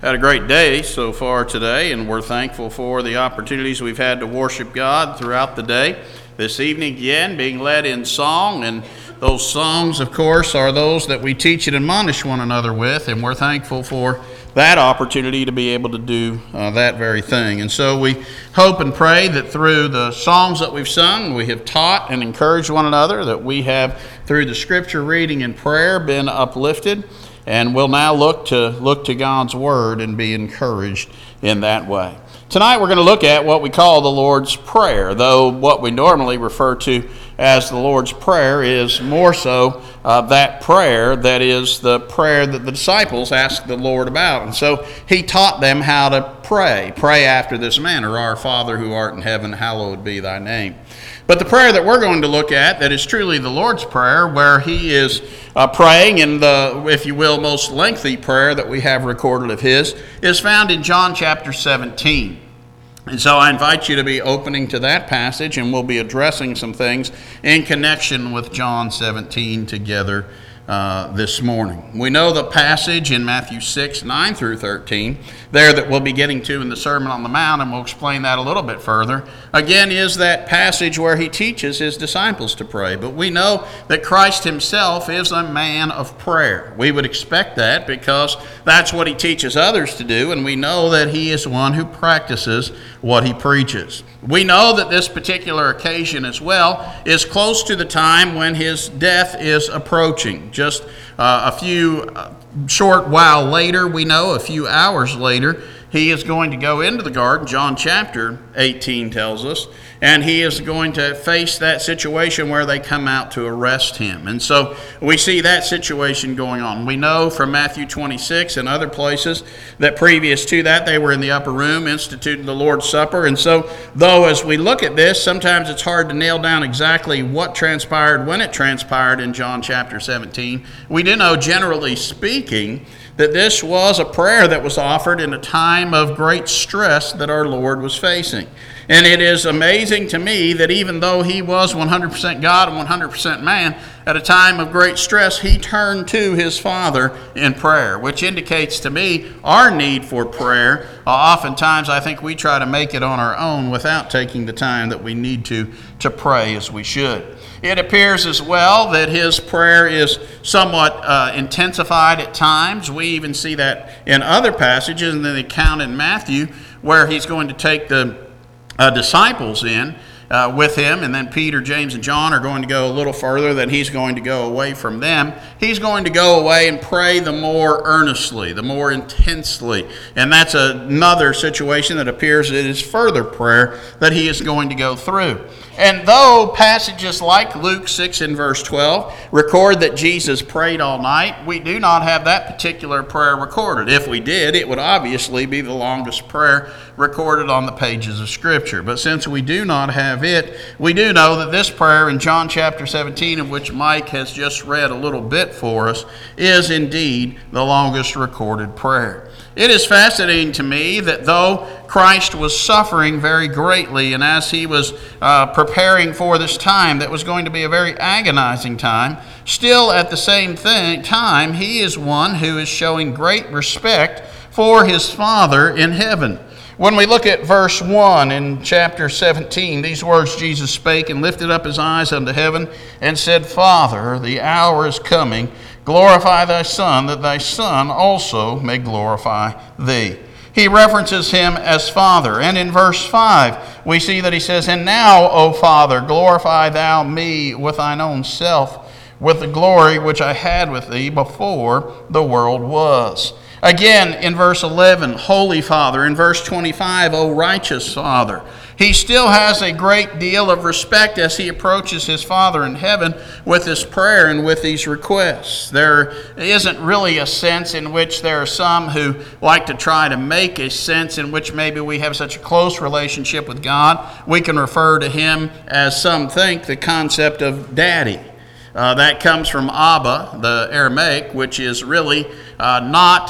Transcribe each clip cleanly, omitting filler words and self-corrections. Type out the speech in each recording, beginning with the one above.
had a great day so far today, and we're thankful for the opportunities we've had to worship God throughout the day. This evening, again, being led in song, and those songs, of course, are those that we teach and admonish one another with, and we're thankful for that opportunity to be able to do that very thing. And so we hope and pray that through the songs that we've sung, we have taught and encouraged one another, that we have, through the scripture reading and prayer, been uplifted. And we'll now look to God's Word and be encouraged in that way. Tonight we're going to look at what we call the Lord's Prayer, though what we normally refer to as the Lord's Prayer is more so that prayer that is the prayer that the disciples asked the Lord about. And so he taught them how to pray. Pray after this manner: Our Father who art in heaven, hallowed be thy name. But the prayer that we're going to look at, that is truly the Lord's Prayer, where he is praying in the, if you will, most lengthy prayer that we have recorded of his, is found in John chapter 17. And so I invite you to be opening to that passage, and we'll be addressing some things in connection with John 17 together this morning. We know the passage in Matthew 6, 9 through 13, there that we'll be getting to in the Sermon on the Mount, and we'll explain that a little bit further. Again, is that passage where he teaches his disciples to pray. But we know that Christ himself is a man of prayer. We would expect that because that's what he teaches others to do, and we know that he is one who practices what he preaches. We know that this particular occasion as well is close to the time when his death is approaching. Just a few short while later, we know, a few hours later, he is going to go into the garden. John chapter 18 tells us, and he is going to face that situation where they come out to arrest him. And so we see that situation going on. We know from Matthew 26 and other places that previous to that they were in the upper room instituting the Lord's Supper. And so though as we look at this, sometimes it's hard to nail down exactly what transpired when it transpired in John chapter 17, we do know, generally speaking, that this was a prayer that was offered in a time of great stress that our Lord was facing. And it is amazing to me that even though he was 100% God and 100% man, at a time of great stress, he turned to his Father in prayer, which indicates to me our need for prayer. Oftentimes, I think we try to make it on our own without taking the time that we need to pray as we should. It appears as well that his prayer is somewhat intensified at times. We even see that in other passages in the account in Matthew where he's going to take the disciples in with him, and then Peter, James, and John are going to go a little further, then he's going to go away from them. He's going to go away and pray the more earnestly, the more intensely. And that's another situation that appears in his further prayer that he is going to go through. And though passages like Luke 6 and verse 12 record that Jesus prayed all night, we do not have that particular prayer recorded. If we did, it would obviously be the longest prayer recorded on the pages of Scripture. But since we do not have it, we do know that this prayer in John chapter 17, of which Mike has just read a little bit for us, is indeed the longest recorded prayer. It is fascinating to me that though Christ was suffering very greatly, and as he was preparing for this time that was going to be a very agonizing time, still at the same time, he is one who is showing great respect for his Father in heaven. When we look at verse 1 in chapter 17, these words Jesus spake and lifted up his eyes unto heaven and said, Father, the hour is coming. Glorify thy Son, that thy Son also may glorify thee. He references him as Father. And in verse 5, we see that he says, And now, O Father, glorify thou me with thine own self, with the glory which I had with thee before the world was. Again, in verse 11, Holy Father. In verse 25, O righteous Father. He still has a great deal of respect as he approaches his Father in heaven with this prayer and with these requests. There isn't really a sense in which there are some who like to try to make a sense in which maybe we have such a close relationship with God. We can refer to him as some think the concept of daddy. That comes from Abba, the Aramaic, which is really not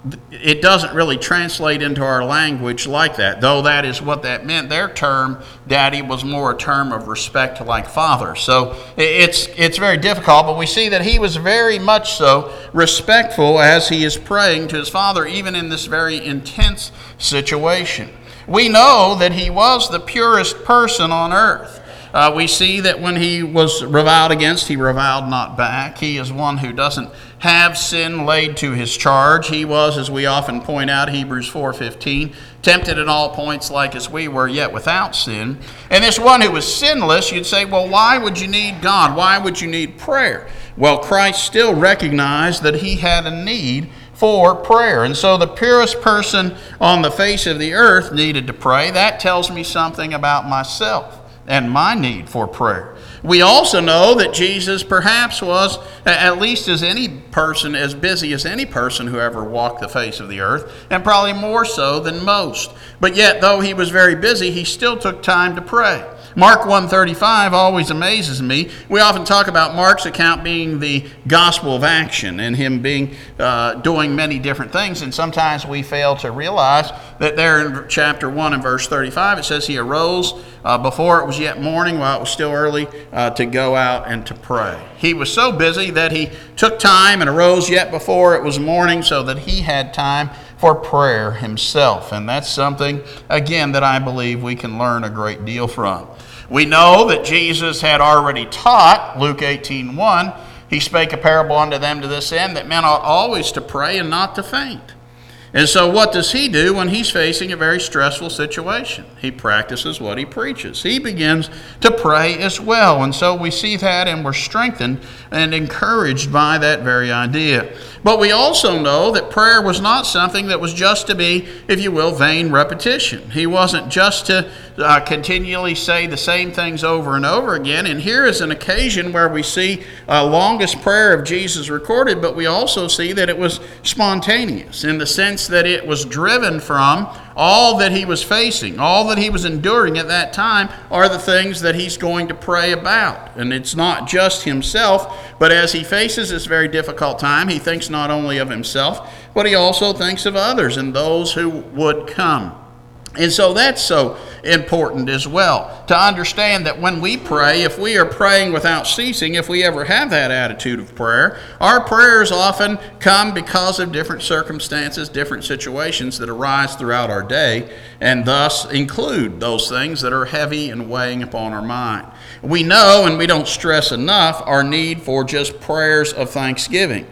it doesn't really translate into our language like that, though that is what that meant. Their term, daddy, was more a term of respect like father. So it's very difficult, but we see that he was very much so respectful as he is praying to his father, even in this very intense situation. We know that he was the purest person on earth. We see that when he was reviled against, he reviled not back. He is one who doesn't have sin laid to his charge. He was, as we often point out, Hebrews 4:15, tempted in all points like as we were, yet without sin. And this one who was sinless, you'd say, well, why would you need God? Why would you need prayer? Well, Christ still recognized that he had a need for prayer. And so the purest person on the face of the earth needed to pray. That tells me something about myself and my need for prayer. We also know that Jesus perhaps was, at least as any person, as busy as any person who ever walked the face of the earth, and probably more so than most. But yet, though he was very busy, he still took time to pray. Mark 1:35 always amazes me. We often talk about Mark's account being the gospel of action and him being doing many different things, and sometimes we fail to realize that there in chapter 1 and verse 35 it says he arose before it was yet morning, while it was still early, to go out and to pray. He was so busy that he took time and arose yet before it was morning so that he had time for prayer himself. And that's something, again, that I believe we can learn a great deal from. We know that Jesus had already taught, Luke 18:1, he spake a parable unto them to this end, that men ought always to pray and not to faint. And so what does he do when he's facing a very stressful situation? He practices what he preaches. He begins to pray as well. And so we see that, and we're strengthened and encouraged by that very idea. But we also know that prayer was not something that was just to be, if you will, vain repetition. He wasn't just to continually say the same things over and over again. And here is an occasion where we see longest prayer of Jesus recorded, but we also see that it was spontaneous in the sense that it was driven from all that he was facing, all that he was enduring at that time are the things that he's going to pray about. And it's not just himself, but as he faces this very difficult time, he thinks not only of himself, but he also thinks of others and those who would come. And so that's so important as well, to understand that when we pray, if we are praying without ceasing, if we ever have that attitude of prayer, our prayers often come because of different circumstances, different situations that arise throughout our day, and thus include those things that are heavy and weighing upon our mind. We know, and we don't stress enough, our need for just prayers of thanksgiving.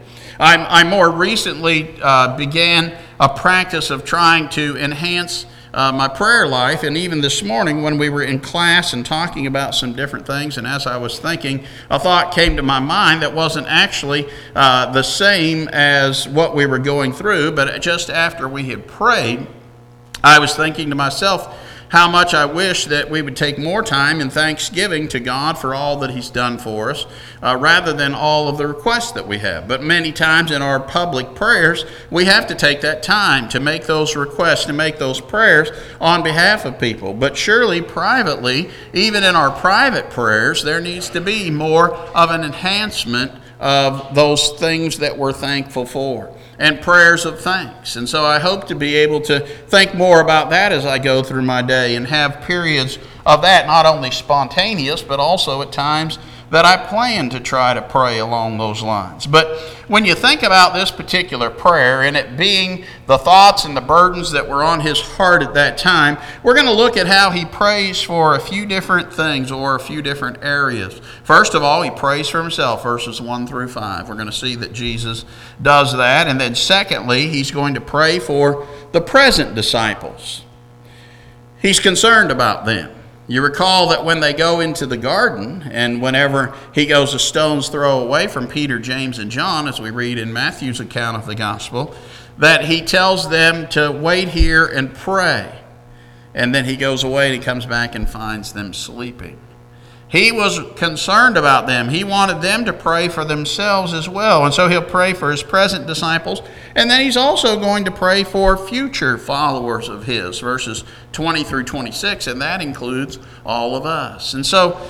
I more recently began a practice of trying to enhance my prayer life, and even this morning when we were in class and talking about some different things, and as I was thinking, a thought came to my mind that wasn't actually the same as what we were going through, but just after we had prayed, I was thinking to myself how much I wish that we would take more time in thanksgiving to God for all that he's done for us, rather than all of the requests that we have. But many times in our public prayers, we have to take that time to make those requests, to make those prayers on behalf of people. But surely privately, even in our private prayers, there needs to be more of an enhancement of those things that we're thankful for, and prayers of thanks. And so I hope to be able to think more about that as I go through my day and have periods of that, not only spontaneous, but also at times that I plan to try to pray along those lines. But when you think about this particular prayer and it being the thoughts and the burdens that were on his heart at that time, we're going to look at how he prays for a few different things or a few different areas. First of all, he prays for himself, verses 1 through 5. We're going to see that Jesus does that. And then secondly, he's going to pray for the present disciples. He's concerned about them. You recall that when they go into the garden, and whenever he goes a stone's throw away from Peter, James, and John, as we read in Matthew's account of the gospel, that he tells them to wait here and pray. And then he goes away and he comes back and finds them sleeping. He was concerned about them. He wanted them to pray for themselves as well. And so he'll pray for his present disciples. And then he's also going to pray for future followers of his, verses 20 through 26. And that includes all of us. And so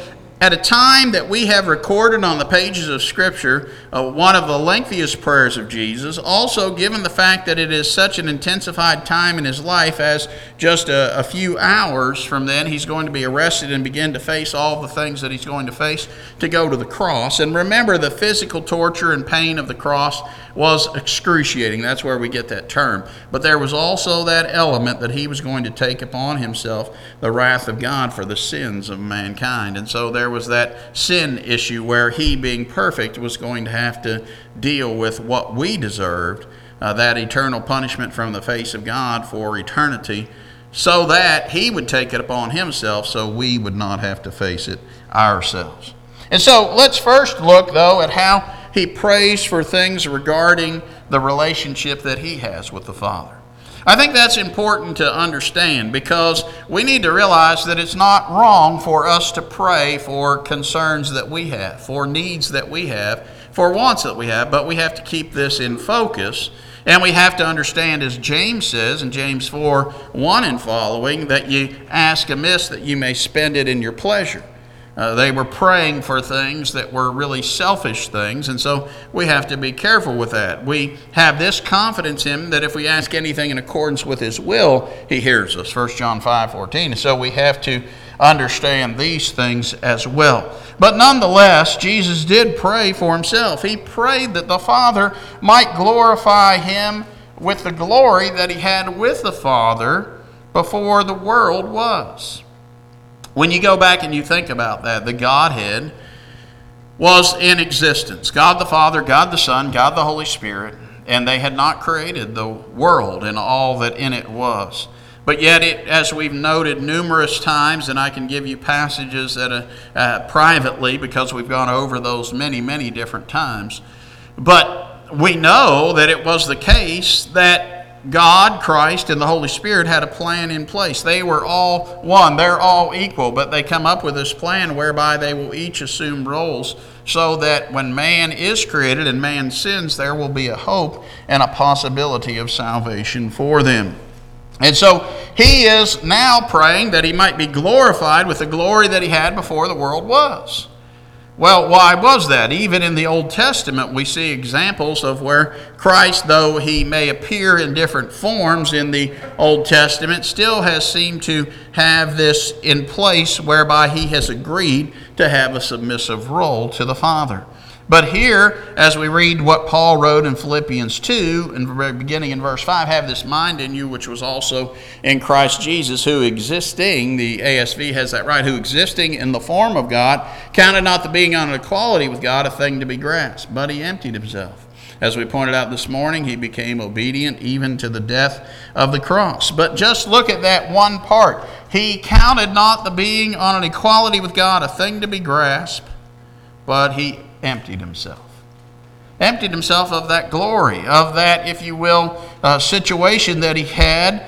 at a time that we have recorded on the pages of Scripture, one of the lengthiest prayers of Jesus, also given the fact that it is such an intensified time in his life, as just a few hours from then he's going to be arrested and begin to face all the things that he's going to face to go to the cross. And remember, the physical torture and pain of the cross was excruciating. That's where we get that term. But there was also that element that he was going to take upon himself the wrath of God for the sins of mankind. And so there was that sin issue where he, being perfect, was going to have to deal with what we deserved, that eternal punishment from the face of God for eternity, so that he would take it upon himself so we would not have to face it ourselves. And so let's first look, though, at how he prays for things regarding the relationship that he has with the Father. I think that's important to understand, because we need to realize that it's not wrong for us to pray for concerns that we have, for needs that we have, for wants that we have, but we have to keep this in focus. And we have to understand, as James says in James 4:1 and following, that you ask amiss that you may spend it in your pleasure. They were praying for things that were really selfish things, and so we have to be careful with that. We have this confidence in him that if we ask anything in accordance with his will, he hears us, 1 John 5:14. And so we have to understand these things as well. But nonetheless, Jesus did pray for himself. He prayed that the Father might glorify him with the glory that he had with the Father before the world was. When you go back and you think about that, the Godhead was in existence. God the Father, God the Son, God the Holy Spirit, and they had not created the world and all that in it was. But yet, as we've noted numerous times, and I can give you passages privately because we've gone over those many, many different times, but we know that it was the case that God, Christ, and the Holy Spirit had a plan in place. They were all one. They're all equal, but they come up with this plan whereby they will each assume roles so that when man is created and man sins, there will be a hope and a possibility of salvation for them. And so he is now praying that he might be glorified with the glory that he had before the world was. Well, why was that? Even in the Old Testament, we see examples of where Christ, though he may appear in different forms in the Old Testament, still has seemed to have this in place whereby he has agreed to have a submissive role to the Father. But here, as we read what Paul wrote in Philippians 2, and beginning in verse 5, have this mind in you which was also in Christ Jesus, who existing, the ASV has that right, who existing in the form of God, counted not the being on equality with God a thing to be grasped, but he emptied himself. As we pointed out this morning, he became obedient even to the death of the cross. But just look at that one part. He counted not the being on an equality with God a thing to be grasped, but he emptied himself. Emptied himself of that glory, of that, if you will, situation that he had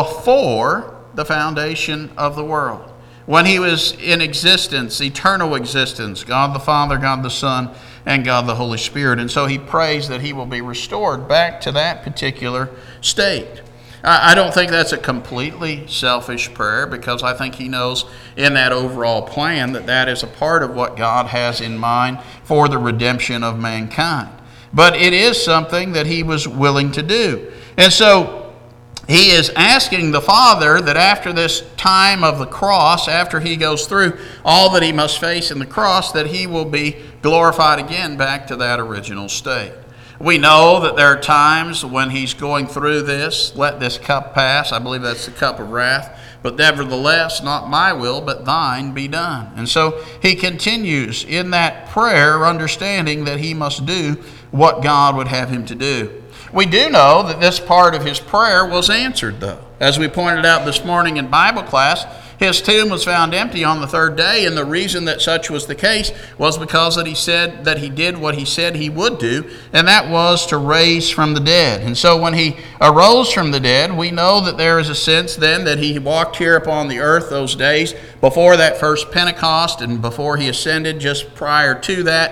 before the foundation of the world. When he was in existence, eternal existence, God the Father, God the Son, and God the Holy Spirit. And so he prays that he will be restored back to that particular state. I don't think that's a completely selfish prayer, because I think he knows in that overall plan that that is a part of what God has in mind for the redemption of mankind. But it is something that he was willing to do. And so he is asking the Father that after this time of the cross, after he goes through all that he must face in the cross, that he will be glorified again back to that original state. We know that there are times when he's going through this, let this cup pass. I believe that's the cup of wrath. But nevertheless, not my will, but thine be done. And so he continues in that prayer, understanding that he must do what God would have him to do. We do know that this part of his prayer was answered, though. As we pointed out this morning in Bible class, his tomb was found empty on the third day, and the reason that such was the case was because that he said that he did what he said he would do, and that was to raise from the dead. And so when he arose from the dead, we know that there is a sense then that he walked here upon the earth those days before that first Pentecost and before he ascended, just prior to that.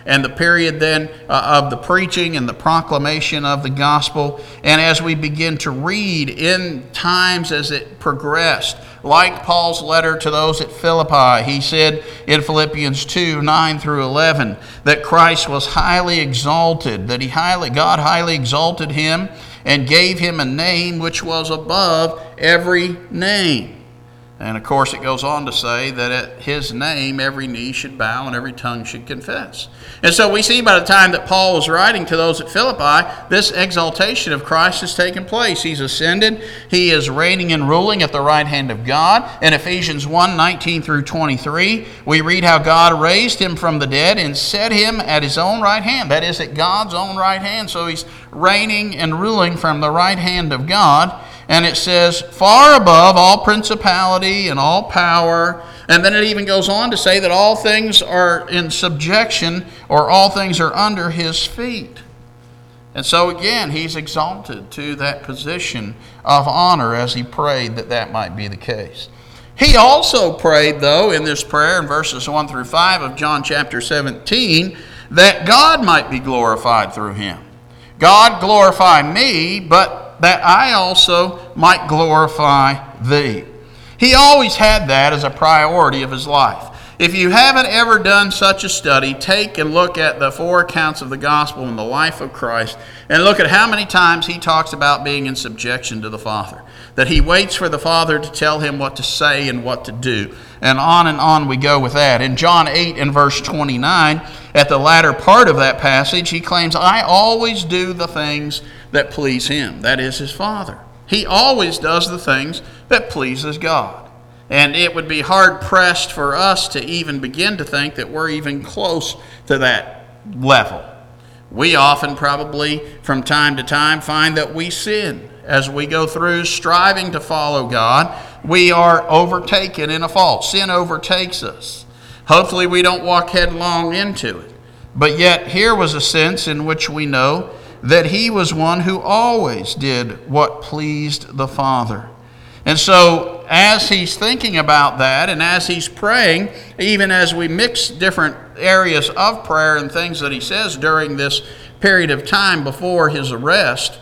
and the period then of the preaching and the proclamation of the gospel. And as we begin to read in times as it progressed, like Paul's letter to those at Philippi, he said in Philippians 2, 9 through 11, that Christ was highly exalted, that God highly exalted him and gave him a name which was above every name. And of course it goes on to say that at his name every knee should bow and every tongue should confess. And so we see by the time that Paul was writing to those at Philippi, this exaltation of Christ has taken place. He's ascended. He is reigning and ruling at the right hand of God. In Ephesians 1, 19 through 23, we read how God raised him from the dead and set him at his own right hand. That is, at God's own right hand. So he's reigning and ruling from the right hand of God. And it says, far above all principality and all power. And then it even goes on to say that all things are in subjection, or all things are under his feet. And so again, he's exalted to that position of honor as he prayed that that might be the case. He also prayed, though, in this prayer in verses 1 through 5 of John chapter 17, that God might be glorified through him. God, glorify me, but that I also might glorify thee. He always had that as a priority of his life. If you haven't ever done such a study, take and look at the 4 accounts of the gospel in the life of Christ and look at how many times he talks about being in subjection to the Father. That he waits for the Father to tell him what to say and what to do. And on we go with that. In John 8 and verse 29, at the latter part of that passage, he claims, I always do the things that please him. That is his Father. He always does the things that pleases God. And it would be hard-pressed for us to even begin to think that we're even close to that level. We often probably, from time to time, find that we sin. As we go through striving to follow God, we are overtaken in a fault. Sin overtakes us. Hopefully we don't walk headlong into it. But yet here was a sense in which we know that he was one who always did what pleased the Father. And so as he's thinking about that and as he's praying, even as we mix different areas of prayer and things that he says during this period of time before his arrest,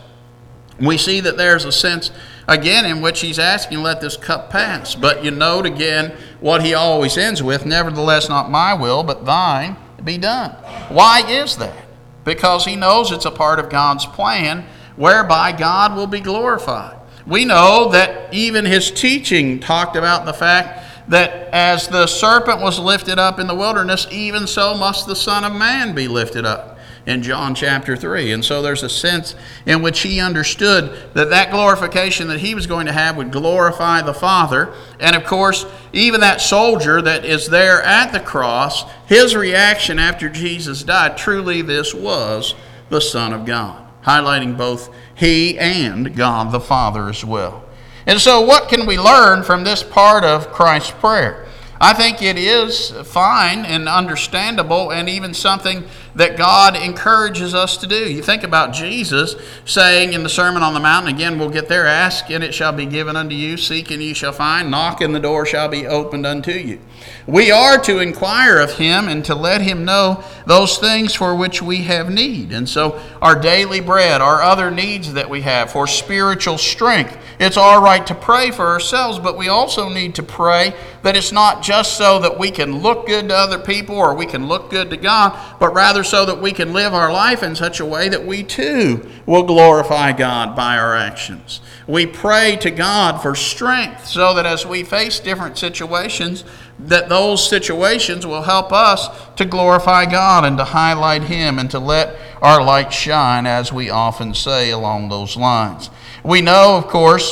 we see that there's a sense, again, in which he's asking, let this cup pass. But you note again what he always ends with, nevertheless not my will, but thine be done. Why is that? Because he knows it's a part of God's plan whereby God will be glorified. We know that even his teaching talked about the fact that as the serpent was lifted up in the wilderness, even so must the Son of Man be lifted up in John chapter 3. And so there's a sense in which he understood that that glorification that he was going to have would glorify the Father. And of course, even that soldier that is there at the cross, his reaction after Jesus died, truly this was the Son of God, highlighting both he and God the Father as well. And so what can we learn from this part of Christ's prayer? I think it is fine and understandable and even something that God encourages us to do. You think about Jesus saying in the Sermon on the Mount, again we'll get there, ask and it shall be given unto you, seek and ye shall find, knock and the door shall be opened unto you. We are to inquire of him and to let him know those things for which we have need. And so our daily bread, our other needs that we have for spiritual strength, it's all right to pray for ourselves, but we also need to pray that it's not just so that we can look good to other people or we can look good to God, but rather so that we can live our life in such a way that we too will glorify God by our actions. We pray to God for strength so that as we face different situations, that those situations will help us to glorify God and to highlight him and to let our light shine, as we often say along those lines. We know, of course,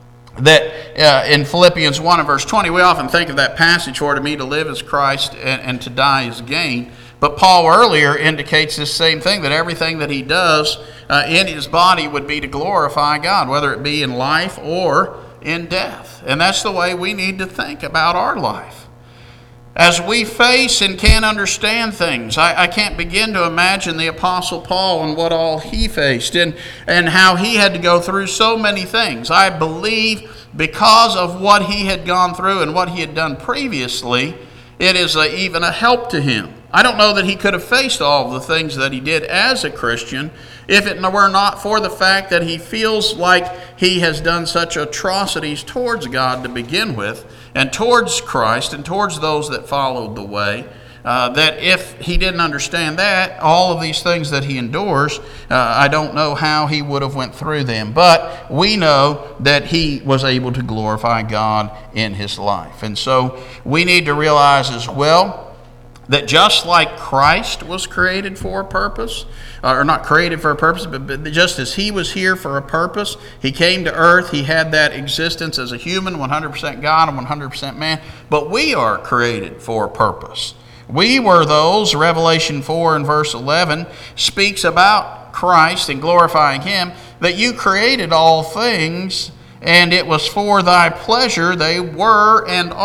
that in Philippians 1 and verse 20, we often think of that passage, for to me to live is Christ and to die is gain. But Paul earlier indicates this same thing, that everything that he does in his body would be to glorify God, whether it be in life or in death. And that's the way we need to think about our life. As we face and can't understand things, I can't begin to imagine the Apostle Paul and what all he faced and how he had to go through so many things. I believe because of what he had gone through and what he had done previously, it is even a help to him. I don't know that he could have faced all of the things that he did as a Christian if it were not for the fact that he feels like he has done such atrocities towards God to begin with, and towards Christ, and towards those that followed the way, that if he didn't understand that, all of these things that he endures, I don't know how he would have went through them. But we know that he was able to glorify God in his life. And so we need to realize as well that just like Christ was created for a purpose, or not created for a purpose, but just as he was here for a purpose, he came to earth, he had that existence as a human, 100% God and 100% man, but we are created for a purpose. We were those, Revelation 4 and verse 11 speaks about Christ and glorifying him, that you created all things, and it was for thy pleasure they were and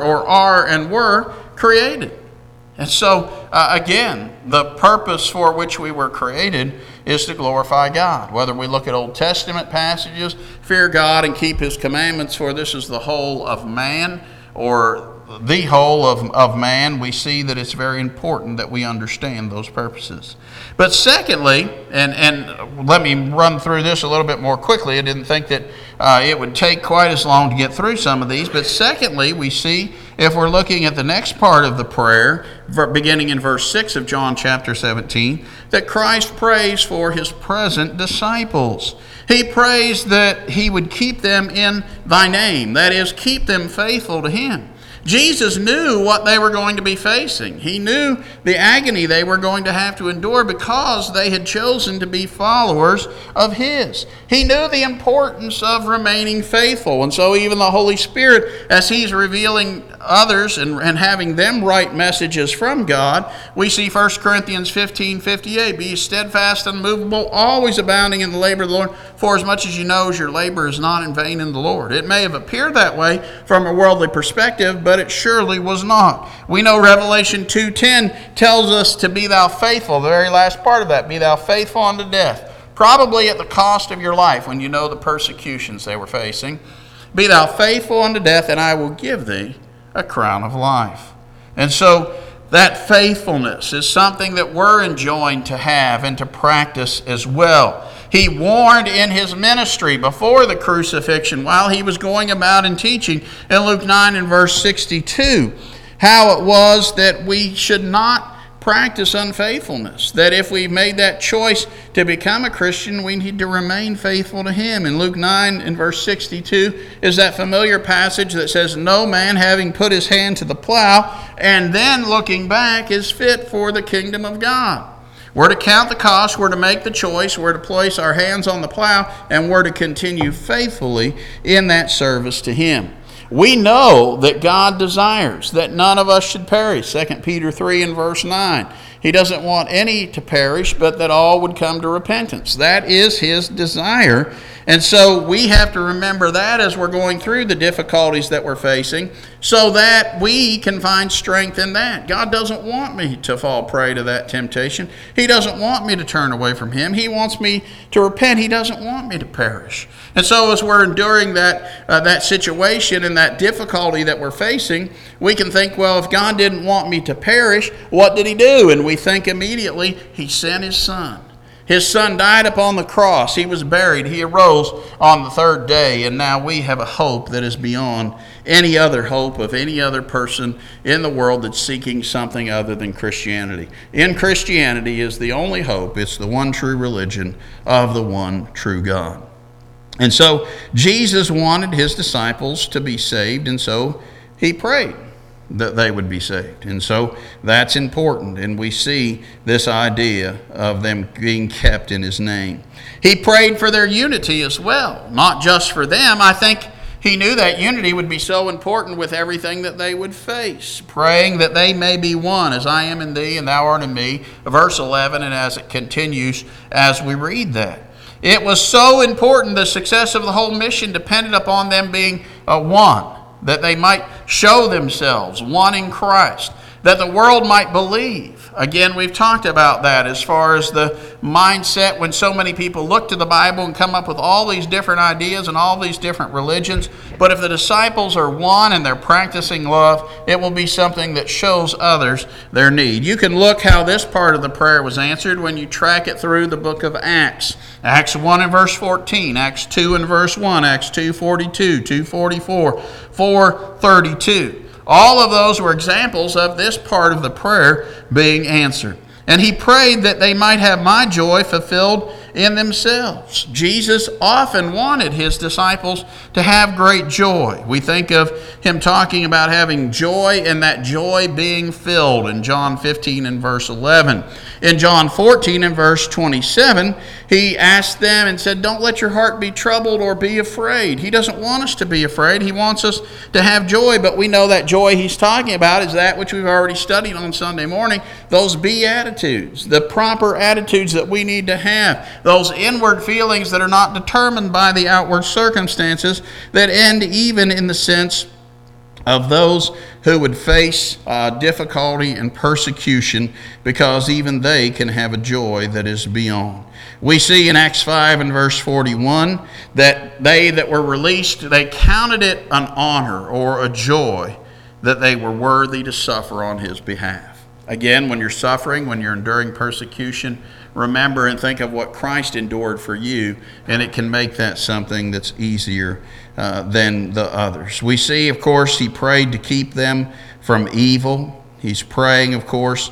are and were created. And so, again, the purpose for which we were created is to glorify God. Whether we look at Old Testament passages, fear God and keep his commandments, for this is the whole of man, or the whole of man, we see that it's very important that we understand those purposes. But secondly, and let me run through this a little bit more quickly. I didn't think that it would take quite as long to get through some of these. But secondly, we see, if we're looking at the next part of the prayer, beginning in verse 6 of John chapter 17, that Christ prays for his present disciples. He prays that he would keep them in thy name, that is, keep them faithful to him. Jesus knew what they were going to be facing. He knew the agony they were going to have to endure because they had chosen to be followers of his. He knew the importance of remaining faithful. And so even the Holy Spirit, as he's revealing others and having them write messages from God, we see 1 Corinthians 15:58, be steadfast and unmovable, always abounding in the labor of the Lord, for as much as you know your labor is not in vain in the Lord. It may have appeared that way from a worldly perspective, but it surely was not. We know Revelation 2:10 tells us to be thou faithful, the very last part of that, be thou faithful unto death, probably at the cost of your life when you know the persecutions they were facing. Be thou faithful unto death, and I will give thee a crown of life. And so that faithfulness is something that we're enjoined to have and to practice as well. He warned in his ministry before the crucifixion, while he was going about and teaching, in Luke 9 and verse 62, how it was that we should not practice unfaithfulness. That if we've made that choice to become a Christian, we need to remain faithful to him. In Luke 9 and verse 62 is that familiar passage that says, no man having put his hand to the plow and then looking back is fit for the kingdom of God. We're to count the cost, we're to make the choice, we're to place our hands on the plow, and we're to continue faithfully in that service to him. We know that God desires that none of us should perish. 2 Peter 3 and verse 9. He doesn't want any to perish, but that all would come to repentance. That is his desire. And so we have to remember that as we're going through the difficulties that we're facing, so that we can find strength in that. God doesn't want me to fall prey to that temptation. He doesn't want me to turn away from him. He wants me to repent. He doesn't want me to perish. And so as we're enduring that situation and that difficulty that we're facing, we can think, well, if God didn't want me to perish, what did he do? And we think immediately, he sent his son. His son died upon the cross. He was buried. He arose on the third day. And now we have a hope that is beyond any other hope of any other person in the world that's seeking something other than Christianity. In Christianity is the only hope. It's the one true religion of the one true God. And so Jesus wanted his disciples to be saved, and so he prayed that they would be saved. And so that's important, and we see this idea of them being kept in his name. He prayed for their unity as well, not just for them. I think he knew that unity would be so important with everything that they would face, praying that they may be one, as I am in thee and thou art in me, verse 11, and as it continues as we read that. It was so important, the success of the whole mission depended upon them being one, that they might show themselves one in Christ. that the world might believe. Again, we've talked about that as far as the mindset when so many people look to the Bible and come up with all these different ideas and all these different religions. But if the disciples are one and they're practicing love, it will be something that shows others their need. You can look how this part of the prayer was answered when you track it through the book of Acts. Acts 1 and verse 14, Acts 2 and verse 1, Acts 2:42, 2:44, 4:32. All of those were examples of this part of the prayer being answered. And he prayed that they might have my joy fulfilled in themselves. Jesus often wanted his disciples to have great joy. We think of him talking about having joy and that joy being filled in John 15 and verse 11. In John 14 and verse 27, he asked them and said, don't let your heart be troubled or be afraid. He doesn't want us to be afraid. He wants us to have joy, but we know that joy he's talking about is that which we've already studied on Sunday morning, those beatitudes, the proper attitudes that we need to have, those inward feelings that are not determined by the outward circumstances, that end even in the sense of those who would face difficulty and persecution, because even they can have a joy that is beyond. We see in Acts 5 and verse 41 that they that were released, they counted it an honor or a joy that they were worthy to suffer on his behalf. Again, when you're suffering, when you're enduring persecution, remember and think of what Christ endured for you, and it can make that something that's easier than the others. We see, of course, he prayed to keep them from evil. He's praying, of course,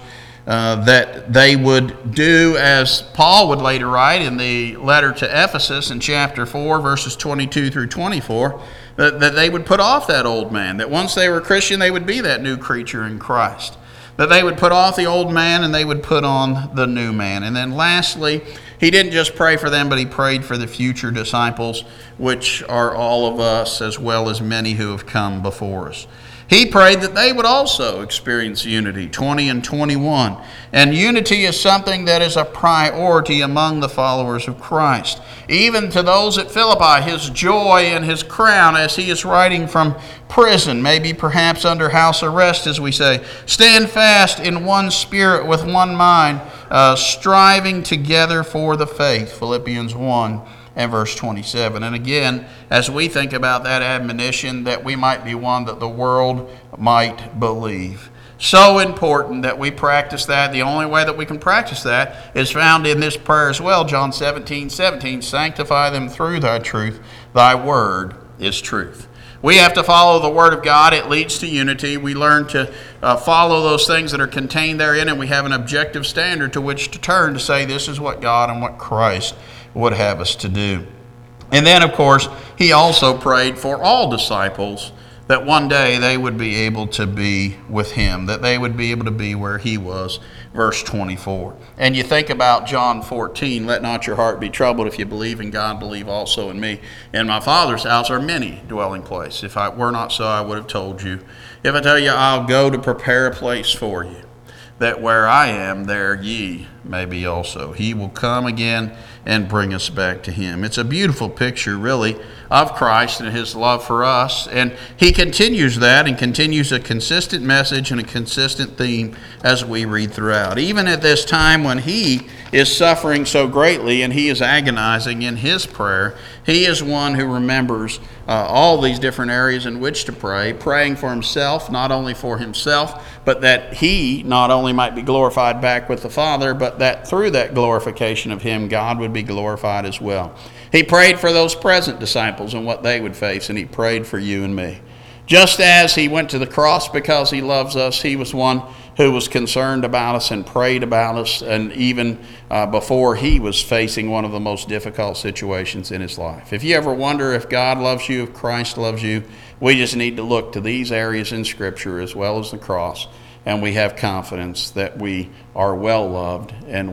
that they would do as Paul would later write in the letter to Ephesus in chapter 4, verses 22 through 24, that they would put off that old man, that once they were Christian, they would be that new creature in Christ, that they would put off the old man and they would put on the new man. And then lastly, he didn't just pray for them, but he prayed for the future disciples, which are all of us, as well as many who have come before us. He prayed that they would also experience unity, 20 and 21. And unity is something that is a priority among the followers of Christ. Even to those at Philippi, his joy and his crown as he is writing from prison, maybe perhaps under house arrest, as we say. Stand fast in one spirit with one mind, striving together for the faith, Philippians 1 and verse 27. And again, as we think about that admonition, that we might be one that the world might believe. So important that we practice that. The only way that we can practice that is found in this prayer as well. John 17:17, sanctify them through thy truth. Thy word is truth. We have to follow the Word of God. It leads to unity. We learn to follow those things that are contained therein, and we have an objective standard to which to turn to say this is what God and what Christ would have us to do. And then, of course, he also prayed for all disciples that one day they would be able to be with him, that they would be able to be where he was, verse 24. And you think about John 14, let not your heart be troubled. If you believe in God, believe also in me. In my Father's house are many dwelling places. If I were not so, I would have told you. If I tell you, I'll go to prepare a place for you, that where I am, there ye may be also. He will come again and bring us back to him. It's a beautiful picture, really, of Christ and his love for us. And he continues that and continues a consistent message and a consistent theme as we read throughout. Even at this time when he is suffering so greatly and he is agonizing in his prayer, he is one who remembers all these different areas in which to pray, praying for himself, not only for himself, but that he not only might be glorified back with the Father, but that through that glorification of him, God would be glorified as well. He prayed for those present disciples and what they would face, and he prayed for you and me. Just as he went to the cross because he loves us, he was one who was concerned about us and prayed about us, and even before he was facing one of the most difficult situations in his life. If you ever wonder if God loves you, if Christ loves you, we just need to look to these areas in Scripture as well as the cross, and we have confidence that we are well loved and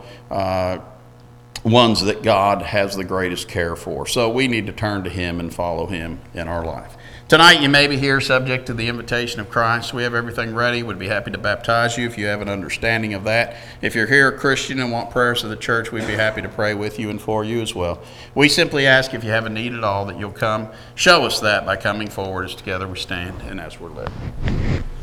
ones that God has the greatest care for. So we need to turn to him and follow him in our life. Tonight you may be here subject to the invitation of Christ. We have everything ready. We'd be happy to baptize you if you have an understanding of that. If you're here a Christian and want prayers of the church, we'd be happy to pray with you and for you as well. We simply ask if you have a need at all that you'll come. Show us that by coming forward as together we stand and as we're led.